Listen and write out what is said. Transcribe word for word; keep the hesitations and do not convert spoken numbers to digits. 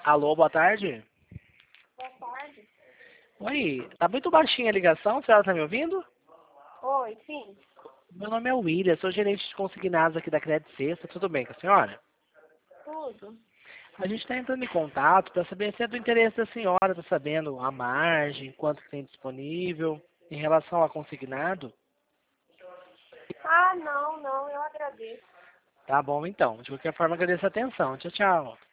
Alô, boa tarde. Boa tarde. Oi, tá muito baixinha a ligação, a senhora tá me ouvindo? Oi, sim. Meu nome é William, sou gerente de consignados aqui da Crédito Sexta, tudo bem com a senhora? Tudo. A gente está entrando em contato para saber se é do interesse da senhora, tá sabendo a margem, quanto que tem disponível, em relação a consignado. Ah, não, não, eu agradeço. Tá bom então, de qualquer forma agradeço a atenção, tchau, tchau.